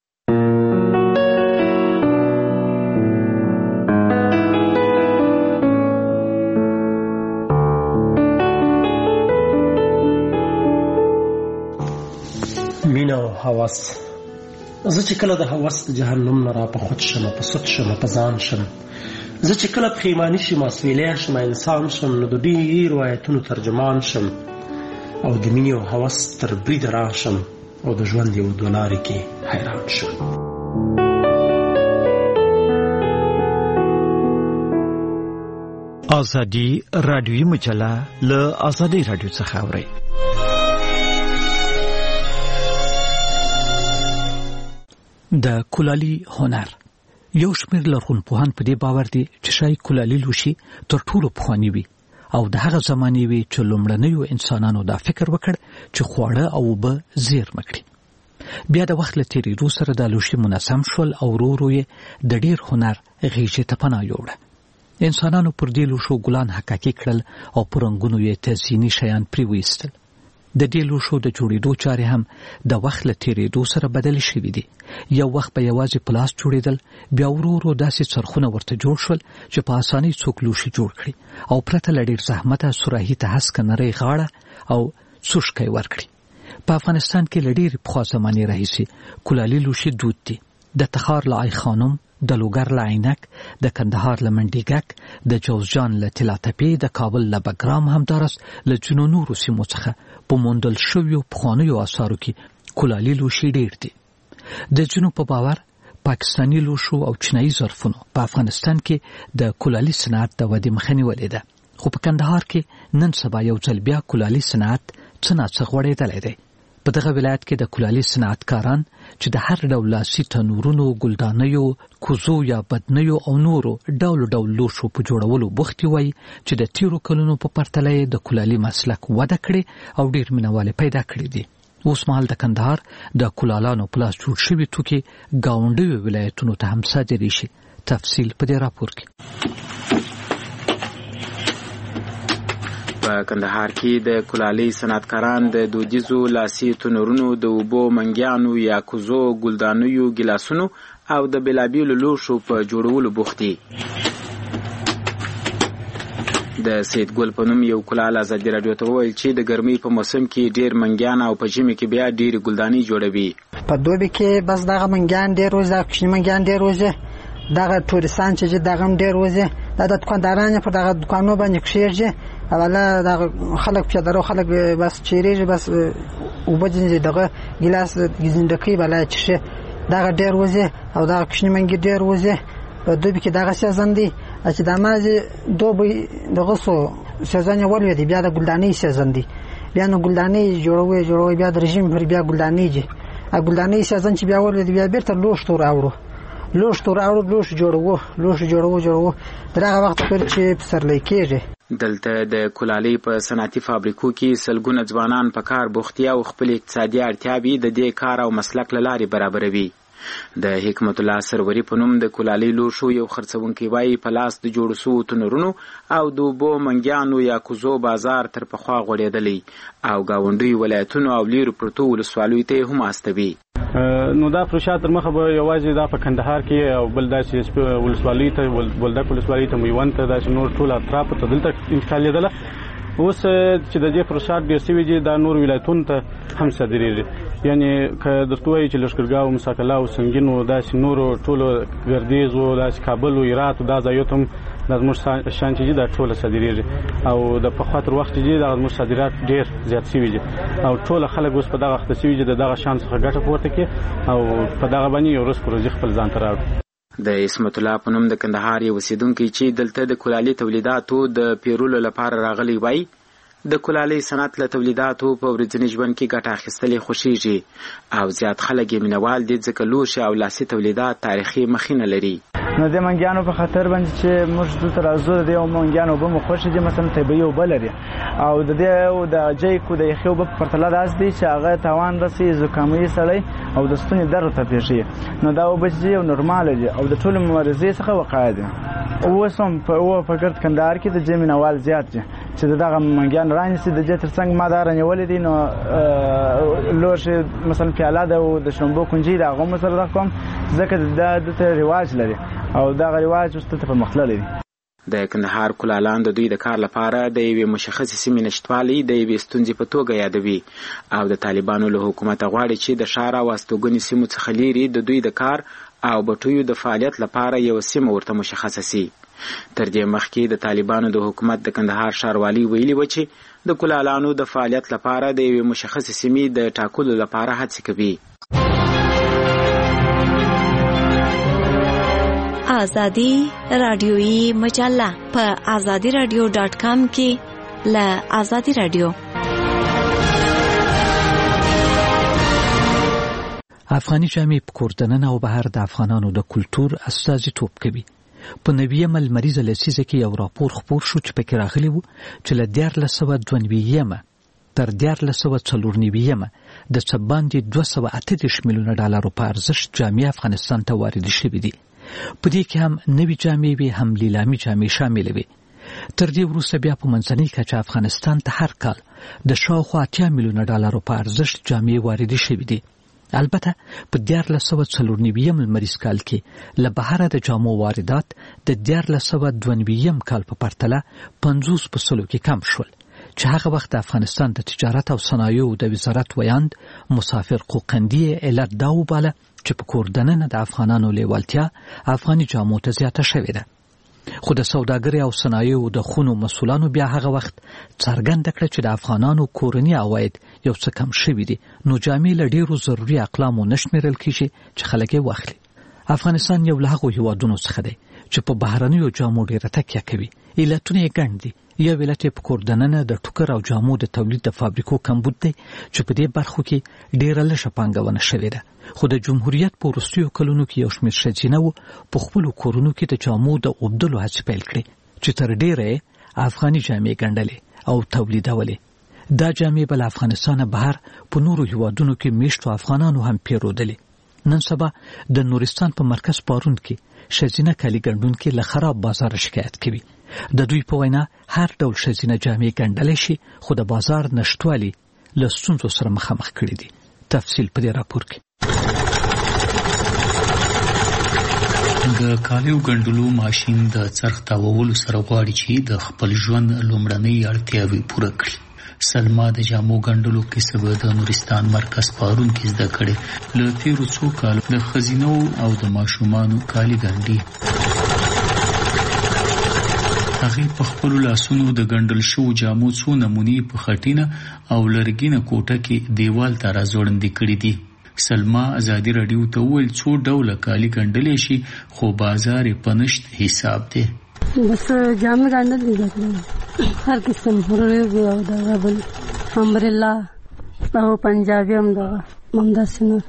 مینه او هوس. زه چې کله د هوس د جهنم نه را په خود شم، په سود شم، په ځان شم، زه چې کله پښیماني شم، اسویلی شم، انسان شم، نو د ډېرو آیتونو ترجمان شم او د مینې او هوس تر بریده راشم او د ژوند یو دوه لارې کې حیران شم. آزادی رادیویی مجله له آزادی رادیو څخه اورئ. د کولالي هنر. یو شمېر لرغونپوهان په دې باور دي چې شاید کولالي لوښي تر ټولو پخواني وي او د هغه زمانې وي چې لومړنیو انسانانو دا فکر وکړ چې خواړه او اوبه زېرمه کړي. بیا د وخت له تېرېدو سره دا لوښي منظم شول او ورو ورو یې د ډېر هنر غېږې ته پناه یوړه. انسانانو پر دې لوښو ګلان حکاکي کړل او په رنګونو یې تزییني شیان پرې وایستل. د دې لوښو د جوړېدو چارې هم د وخت له تېرېدو سره بدلې شوي دي. یو وخت به یوازې پلاس جوړېدل، بیا ورو ورو داسې څرخونه ورته جوړ شول چې په اسانۍ څوک لوښي جوړ کړي او پرته له ډېر زحمته سوراهي ته هسکه نرۍ غاړه او څوشکی ورکړي. په افغانستان کې له ډېرې پخوا زمانې راهیسې کولالي لوښي دود دي. د تخار له آی خانم، د لوګر له عینک، د کندهار له منډیګک، د جوزجان له طلاتپې، د کابل له بګرام، همداراز له ځینو نورو سیمو څخه په موندل شویو پخوانیو آثارو کې کولالي لوښي ډېر دي. د ځینو په باور پاکستاني لوښو او چینایي ظرفونو په افغانستان کې د کولالي صنعت د ودې مخه نیولې ده، خو په کندهار کې نن سبا یو ځل بیا کولالي صنعت څه ناڅه غوړېدلی دی. په دغه ولایت کې د کولالي صنعتکاران چې د هر ډول لاسي تنورونو، ګلدانیو، کوزو یا بدنیو او نورو ډول ډول لوښو په جوړولو بوختي وای چې د تیرو کلونو په پرتله د کولالي مسلک وده کړې او ډېر مینوالې پیدا کړې دي. اوس مهال د کندهار د کولالانو پلاس جوړ شوي توکي ګاونډیو ولایتونو ته هم صادرې شي. تفصیل په دې راپور کې. په کندهار کې د کولالي صنعتکاران د دودیزو لاسي تنورونو، د اوبو منګیانو یا کوزو، ګلدانیو، ګیلاسونو او د بېلابېلو لوښو په جوړولو بوخت دي. د سید ګل په نوم یو کولال ازادي راډیو ته وویل چې د ګرمۍ په موسم کې ډېر منګیان او په ژمي کې بیا ډېرې ګلدانۍ جوړوي. په دوبي کې بس دغه منګیان ډېر وځي، دغه کوچني منګیان ډېر وځي، دغه تورستان چې دغه هم ډېر وځي. دا د دوکاندارانو پر دغه دوکانو باندې کښېږي، اوله دغه خلک پیادهرو خلک بس چیرېږي، بس اوبه ځینې دغه ګیلاس ګزندکۍ بلا چښي، دغه ډېر وځي او دغه کوچني منګي ډېر وځي. په دوبي کې دغه سیزن دی چې د مازې دوبي دغه سو سیزن یې ولوېدي، بیا د ګلدانۍ سیزن دی، بیا نو ګلدانۍ جوړوي جوړوي بیا د رژیم پر بیا ګلدانۍ دي. ګلدانۍ سیزن چې بیا ولوېدي بیا بېرته لوښو راوړو، لوښ تور او لوښ جوړو لوښ جوړو جوړو دغه وخت پر چې پسرلی کېږي. دلته د کولالۍ په صنعتي فابریکو کې سلګونه ځوانان په کار بوختي او خپل اقتصادي اړتیاوې د دې کار او مسلک له لارې برابروي. د حکمت الله سروري په نوم د کولالۍ لوښو یو خرڅونکی وایي په لاس د جوړ شوو تنورونو او د اوبو منګیانو یا کوزو بازار تر پخوا غوړېدلی او ګاونډیو ولایتونو او لیرو پرتو ولسوالیو ته هم استوي. نو دا پروژه تر مخه به یوازې دا په کندهار کې او بل داسې ولسوالۍ ته بولدک ولسوالۍ ته میوند ته داسې نور ټول اطراف ته دلته انتقالېدله. اوس چې د دې پروژه ډېر شوي دي دا نور ولایتونو ته هم صادرېږي. یعنې که درته ووایي چې لښکرګاه او مساکله او سنګین او داسې نورو ټولو ګردیز او داسې کابل او هرات او دا ځایو ته هم دا زموږ شان چې دي دا ټوله صادرېږي او د پخوا تر وخت چې دي دا زموږ صادرات ډېر زیات شوي دي او ټوله خلک اوس په دغه اخته شوي دي د دغه شان څخه ګټه پورته کړي او په دغه باندې یو ورځ پروژې خپل ځان ته راوړي. د اسمت الله په نوم د کندهار یو اوسیدونکی چې دلته د کولالۍ تولیداتو د پیرولو لپاره راغلی وای د کولالۍ صنعت له تولیداتو په ورځني ژوند کې ګټه اخیستلې خوښیږي او زیات خلک یې مینوال دي ځکه لوښي او لاسي تولیدات تاریخي مخینه لري. نو د منګیانو په خاطر باندې چې موږ دلته راځو د یو منګیانو به مو خوښ دي مثلا طبیعي اوبه لري او د دې د جیکو د یخي اوبه په پرتله داس دي چې هغه تاوان رسي زکامي سړی او د ستوني درد ته پیښي. نو دا اوبه چې یو نورمال دي او د ټولو مبارزې څخه وقایه دي. اوس هم په او په ګرد کندهار کې د جمینوال زیات دي چې دغه منګیان رانیسي د دې ترڅنګ ما دا رانیولې دي. نو لوښي مثلا پیاله د شړمبو کنجي د هغه مسله کوم ځکه د د رواج لري او دا رواج اوس ته په مخلل دي. د کندهار کولالان د دوی د کار لپاره د یوې مشخصې سیمې نشټوالي د یوې ستونزې په توګه یادوي او د طالبانو له حکومت غواړي چې د ښار او استوګنې سیمو څخه لیرې د دوی د کار او بټیو د فعالیت لپاره یو سیمه ورته مشخصه سي. تر دې مخکې د طالبانو د حکومت د کندهار ښاروالي ویلي و چې د کولالانو د فعالیت لپاره د یوې مشخصې سیمې د ټاکلو لپاره هڅې کوي. آزادی رادیویی مجله په آزادی رادیو ډاټ کام کې له آزادی رادیو. افغاني جامې په کوردننه او بهر د افغانانو د کلتور استازیتوب کوي. په نویمه لمریزه لسیزه کې یو راپور خپور شو چې پکې راغلی و چې له دیارلس سوه دوه نوي تر دیارلس سوه څلور نوي د څه باندې دوه سوه اته دېرش میلیونه ډالرو په ارزښت جامې افغانستان ته واردې شوې دي. په دې کې هم نوي جامې وي هم لیلامي جامې شاملې وي. تر دې وروسته بیا په منځنۍ کچه افغانستان ته هر کال د شاوخوا اتیا میلیونه ډالرو په ارزښت جامې واردې شوې دي. البته په دیارلس سوه څلور نوي لمریز کال کې له بهره د جامو واردات د دیارلس سوه دوه نوي کال په پرتله پنځوس په سلو کې کم شول چې هغه وخت د افغانستان د تجارت او صنایعو د وزارت ویاند مسافر قوقندي علت دا وباله چې په کوردننه د افغانانو لیوالتیا افغاني جامو ته زیاته شوې ده. خو د سوداګرۍ او صنایعو د خونو مسؤلانو بیا هغه وخت څرګنده کړه چې د افغانانو کورني عواید یو څه کم شوي دي نو جامې له ډېرو ضروري اقلامو نه شمېرل کېږي چې خلک یې واخلي. افغانستان یو له هغو هیوادونو څخه دی چې په بهرنیو جامو ډېره تکیه کوي. علتونه یې ګڼ دي. یو علت په کوردننه د ټوکر او جامو د تولید د فابریکو کمبود دی چې په دې برخو کې ډېره لږه پانګونه شوې ده. خو د جمهوریت په وروستیو کلونو کې یو شمېر ښځینه وو په خپلو کورونو کې د جامو د اوبدلو هڅې پیل کړې چې تر ډېره افغاني جامې ګڼلې او تولیدولې. دا جامې به له افغانستانه بهر په نورو هیوادونو کې میشتو افغانانو هم پیرودلې. نن سبا د نورستان په مرکز پارون کې ښځینه کالي ګنډونکي له خراب بازار شکایت کوي. د دوی په وینا هر ډول ښځینه جامې ګنډلی شي خو د بازار نشتوالي له ستونزو سره مخامخ کړي دي. تفصیل په دې راپور کې. د کالیو ګنډلو ماشین د څرخ تاوولو سره غواړي چې د خپل ژوند لومړنۍ اړتیاوې پوره کړي. سلما د جامو ګنډلو کسب د نورستان مرکز پارون کې زده کړې. له تیرو څو کالو د ښځینو او د ماشومانو کالي ګنډي. هغې په خپلو لاسونو د ګنډل شوو جامو څو نمونې په خټینه او لرګینه کوټه کې دیوال ته راځوړندې کړي دي. سلما ازادي راډیو ته وویل څو ډوله کالي ګنډلی شي خو بازار یې په نشت حساب دی. بس جامې ګنډل دي کړم هر قسم هورې او دغه بل امبریلا او پنجابي هم دغه همداسې نور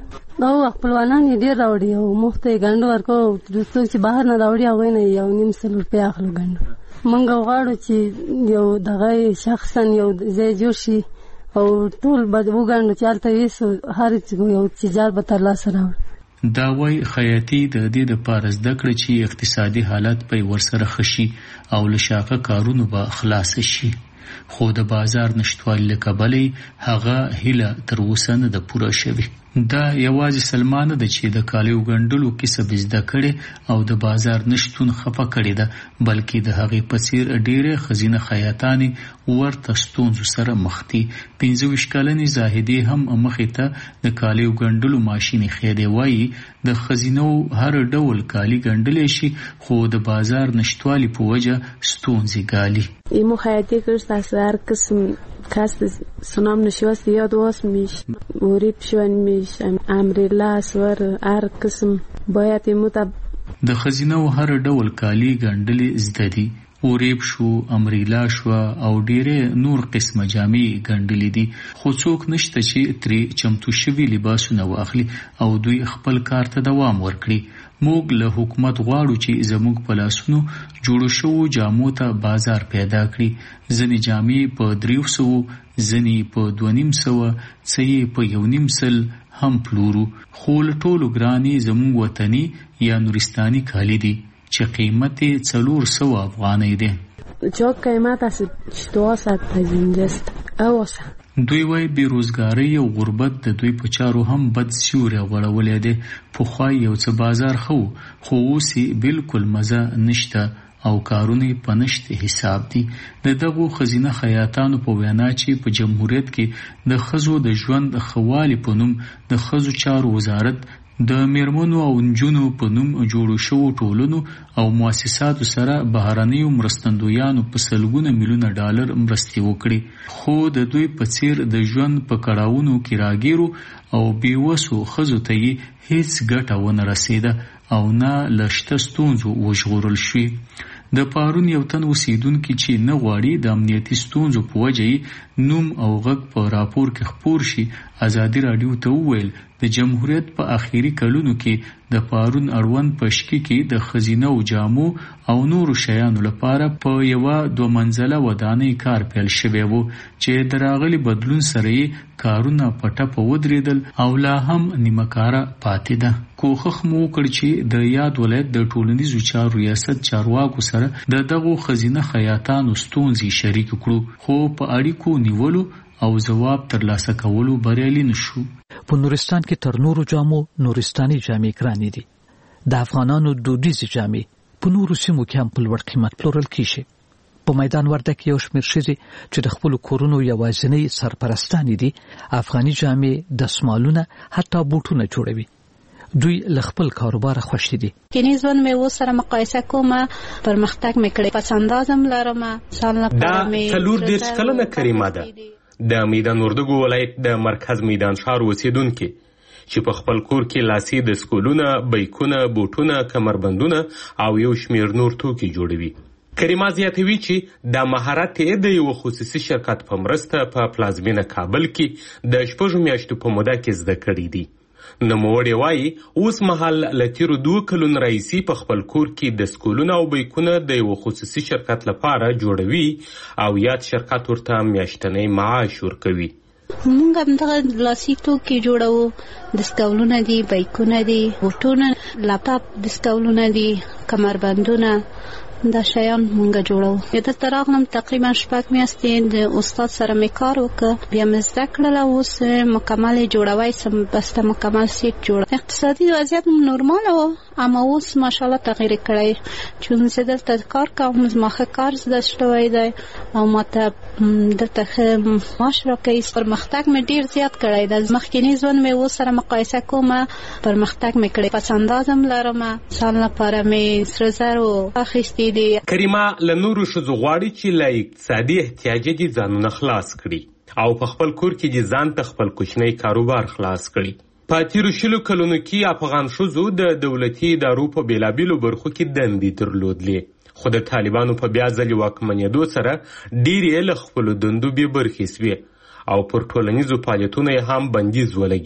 او خپلوانان یې ډېر راوړي او مفت یې ګنډ ورکو. څوک چې بهر نه راوړي هغوی نه یو نیم سل روپۍ اخلو ګنډ. موږ غواړو چې یو دغه شخصا یو ځای جوړ شي او ټول به وګنډو چې هلته ویسو هر یو تجار به ترلاسه راوړو. دا وای خیاطي د دې دپاره زده کړه چې اقتصادي حالت به ورسره ښه شي او له شاقه کارونو به خلاص شي، خو د بازار نشتوالي له کبله هغه هیله تر اوسه نه ده پوره شوې. دا یوازې سلمان ده چې د کالیو ګنډلو کسب زده کړي او د بازار نشتون خفه کړي ده، بلکې د هغې په څیر ډېرې ښځینه خیاطانې ورته ستونزو سره مخ دي. پنځه ویشت کلنې زاهدې هم مخې ته د کالیو ګنډلو ماشین ایښی وایي د ښځینو هر ډول کالي ګنډلی شي، خو د بازار نشتوالي په وجه ستونزې ګالي. ایمو خیاطی کرد از هر قسم کست سنام نشواست یاد واس میش وریب شوان میش امریلا سور هر قسم باید ایمو تا د ښځینو هر ډول کالي ګنډلې زده دي. وریب شو، امریلا شو او ډېرې نور قسمه جامې ګنډلې دي، خو څوک نشته چې ترې چمتو شوي لباسونه واخلي او دوی خپل کار ته دوام ورکړي. موږ له حکومت غواړو چې زموږ په لاسونو جوړو شوو جامو ته بازار پیدا کړي. ځینې جامې په دریو سوو، ځینې په دوه نیم سوه، څه یې په یو نیم سل هم پلورو، خو له ټولو ګرانې زموږ وطني یا نورستاني کالي دي چې قیمت یې څلور سوه افغانۍ دی. چاک قیمت است چطور ست پزینجست اواسه. دوی وای بیروزګاری او غربت د دوی په چارو هم بد سیوری غوړولې ده. پخوا یو څه بازار خو خو اوس بالکل مزه نشته او کارونه په نشته حساب دي. د دغو خزینه خیاطانو په وینا چې په جمهوریت کې د خزو د ژوند خوالي په نوم د خزو چارو وزارت د میرمنو او نجونو په نوم جوړو شوو ټولنو او مؤسساتو سره بهرنیو مرستندویانو په سلګونه میلیونه ډالر مرستې وکړي، خو د دوی په څیر د ژوند په کړاوونو کې راګیرو او بیوسو ښځو ته یې هیڅ ګټه ونه رسېده او نه له شته ستونزو وژغورل شوي. د پارون یو تن اوسیدونکي چې نه غواړي د امنیتي ستونزو په وجه نوم او غږ په راپور کې خپور شي، ازادي راډیو ته وویل د جمهوریت په اخیری کلونو کې د پارون اړوند پشکی کې د خزینه او جامو او نورو شیانو لپاره په یو دو منزله ودانۍ کار پیل شوی وو چې دراغلی بدلون سره کارونه پټه په ودرېدل او لا هم نیمه کاره پاتې ده. کوښښ مو وکړ چې د یاد ولایت د ټولنیزو چارو ریاست چارواکو سره د دغو خزینه خیاطانو ستونزې شریک کړو، خو په اړیکو نیولو او جواب ترلاسه کولو بریالي نشو. په نورستان کې تر نورو جامو نورستاني جامې ګرانې دي. د افغانانو دودیزې جامې په نورو سیمو کې هم په لوړ قیمت پلورل کیږي. په میدان ورده کې یو شمېر ښځې چې د خپلو کورونو یوازینۍ سرپرستانې دي افغاني جامې، دستمالونه، حتی بوټونه جوړوي. دوی له خپل کاروبار خوښ دي. کینی ځوان مې و سره مقایسه کوم، پرمختګ مې کړی، پسندازم لرم. سال نه دا څلور دېرش کلنه کریمه ده د میدان وردګو ولایت د مرکز میدان ښار اوسیدونکي چې په خپل کور کې لاسي دستکولونه، بیکونه، بوټونه، کمربندونه او یو شمېر نور توکي جوړوي. کریمه زیاتوي چې د مهارت یې د یو خصوصي شرکت په مرسته په پلازمینه کابل کې د شپږو میاشتو په موده کې زده کړي دي. نوموړی وایي اوس مهال له تیرو دوه کلونو راهیسې په خپل کور کې دستکولونه او بیکونه د یو خصوصي شرکت لپاره جوړوي او یاد شرکت ورته میاشتنی معاش ورکوي. موږ هم دغه لاسي توکي جوړوو، دستکولونه دي، بیکونه دي، بوټونه، لاپټاپ دستکولونه دي، کمربندونه، دا شیان مونږ جوړو. دلته راغلم تقریبا شپږ میاشتې د استاد سره مې کار وکړ، بیا مې زده کړل، اوس مکمل جوړوی سم، بسته مکمل سیټ جوړ. اقتصادي وضعیت نورمال و، اما اوس ماشاءالله تغییر کړی، چون زه دلته کار کوم، زما ښه کار زده شوی دی او ماته دلته ښه معاش راکوي. پرمختګ مې ډېر زیات کړی دی. مخکینی ژوند مې اوس سره مقایسه کوم، پرمختګ مې کړی، پسندازم لرم. سال لپاره مې سره زرو اخیستي. کریمه له نورو ښځو غواړي چې له اقتصادي احتیاجه دي ځانونه خلاص کړي او په خپل کور کې دي ځان ته خپل کوچنی کاروبار خلاص کړي. په تیرو شلو کلونو کې افغان ښځو د دولتي ادارو په بېلابېلو برخو کې دندې درلودلې، خو د طالبانو په بیا ځلې واکمنېدو سره ډېرې له خپلو دندو بې برخې سوې او پر ټولنیزو فعالیتونو یې هم بندیز ولګېد.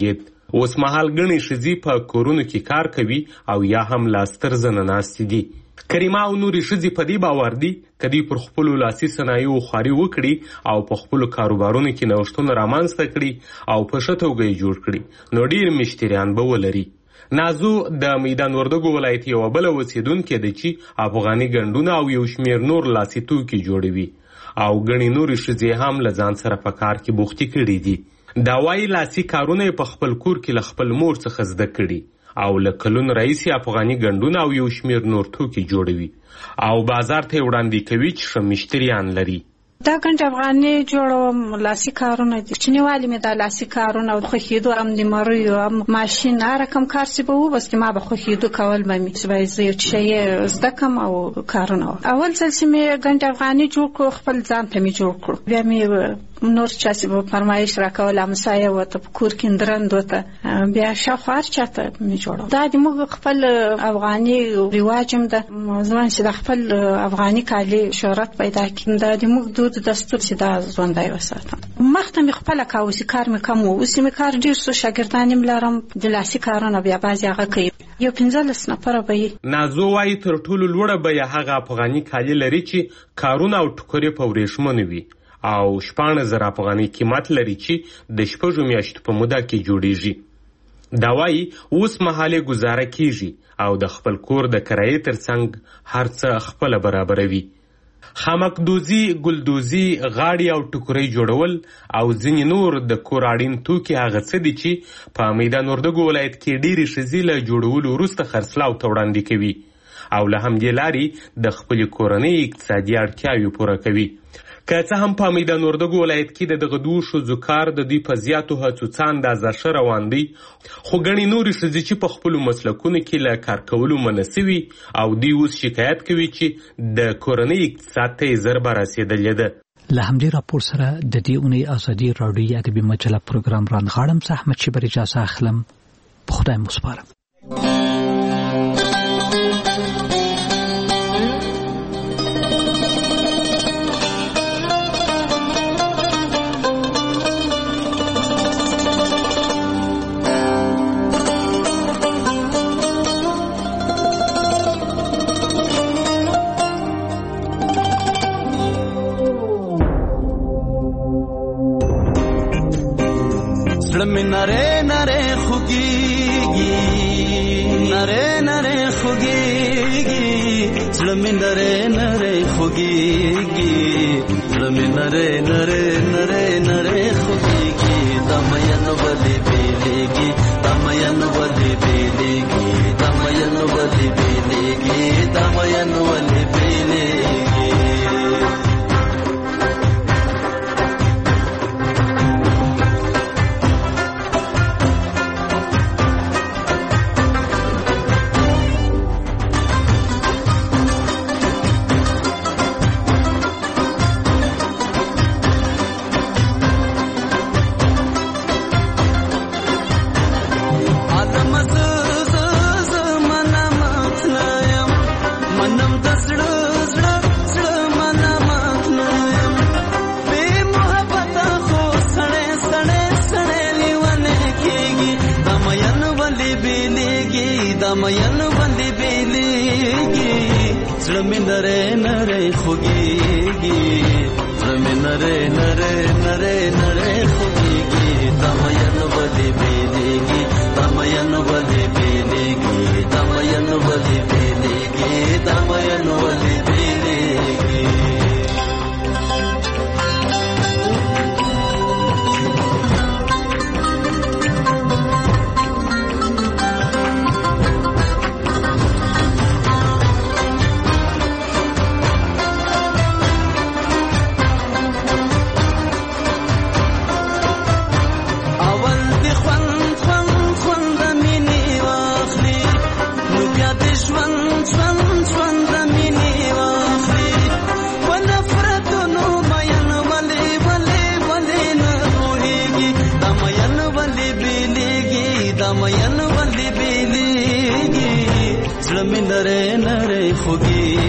اوس مهال ګڼې ښځې په کورونو کې کار کوي او یا هم لا ستر زنناستې دي. کریمه او نورې ښځې په دې باور دي که دوی پر خپلو لاسي صنایعو خواري وکړي او په خپلو کاروبارونو کې نوښتونه رامنځته کړي او په ښه توګه یې جوړ کړي نو ډېر مشتریان به ولري. نازو د میدان وردګو ولایت یوه بله اوسېدونکې ده چې افغاني ګنډونه او یو شمېر نور لاسي توکي جوړوي او ګڼې نورې ښځې هم له ځان سره په کار کې بوختې کړي دي. دا وایي لاسي کارونه یې په خپل کور کې له خپل مور څخه زده کړي او له کلونو راهیسې افغاني ګنډونه او یو شمېر نور توکي جوړوي او بازار ته یې وړاندې کوي چې ښه مشتریان لري. دا ګنډ افغاني جوړوم، لاسي کارونه دي. چنیوالي مې دا لاسي کارونه خوښېدو، هم د مریو هم ماشین هر رقم کار چې به و بس ما به خوښېدو کول به مې چې باید زه یو شی زده کړم او کارونه. اول ځل چې مې ګنډ افغاني جوړ کړو خپل ځان ته مې جوړ کړو، بیا مې نور چا چې به فرمایش راکول همسایه ورته په کور کې درند ورته بیا شاوخوا هر چاته مې جوړول. دا د موږ خپل افغاني رواج هم ده، ځوان چې د خپل افغاني کالي شهرت پیدا کړي. دا د موږ دود دستور چې دا ژوندی وساتم. مخته مې خپله کوه، اوس کار مې کم و، اوس مې کار ډېر څو شاګردان یې لرم د لاسي کارونه، بیا بعضې هغه کوي. یو پنځلس نفره به یې. نازو وایي تر ټولو لوړه بیه هغه افغاني کالي لري چې کارونه او ټوکرې په ورېښمو وي او شپاړس زره افغاني قیمت لري چې د شپږو میاشتو په موده کې جوړیږي. دا وایي اوس مهال یې ګزاره کیږي او د خپل کور د کرایې ترڅنګ هر څه خپله برابروي. خامکدوزي، ګلدوزي، غاړې او ټوکرۍ جوړول او ځینې نور د کور اړین توکي هغه څه دي چې په میدان وردګو ولایت کې ډېرې ښځې له جوړولو وروسته خرڅلاو ته وړاندې کوي او له همدې لارې د خپلې کورنۍ اقتصادي اړتیاوې پوره کوي. که څه هم په میدان وردګو ولایت کې د دغه دوو ښځو کار د دوی په زیاتو هڅو څه اندازه ښه روان دی، خو ګڼې نورې ښځې چې په خپلو مسلکونو کې له کار کولو منع سوي او دوی اوس شکایت کوي چې د کورنۍ اقتصاد ته یې ضربه رسېدلې ده. له همدې راپور سره د دې اونۍ ازادي راډیویي ادبي مجله پروګرام رانغاړم. زه احمد شیبر اجازه اخلم. په خدای مو سپارم. نره نره خوگیگی نره نره خوگیگی زلمی نره نره خوگیگی زلمی نره نره نره نره خوگیگی دمین ولی بیلیگی دمین ولی بیلیگی دمین ولی بیلیگی دمین ولی بیلیگی دمین ولی بیلیگی زلمی نره نره خوگیگی زلمی نره نره نره نره خوگیگی دمین ولی بیلیگی دمین ولی بیلیگی دمین ولی بیلیگی دمین ولی بیلیگی دمین ولی بیلیگی زلمی نره نره خوگی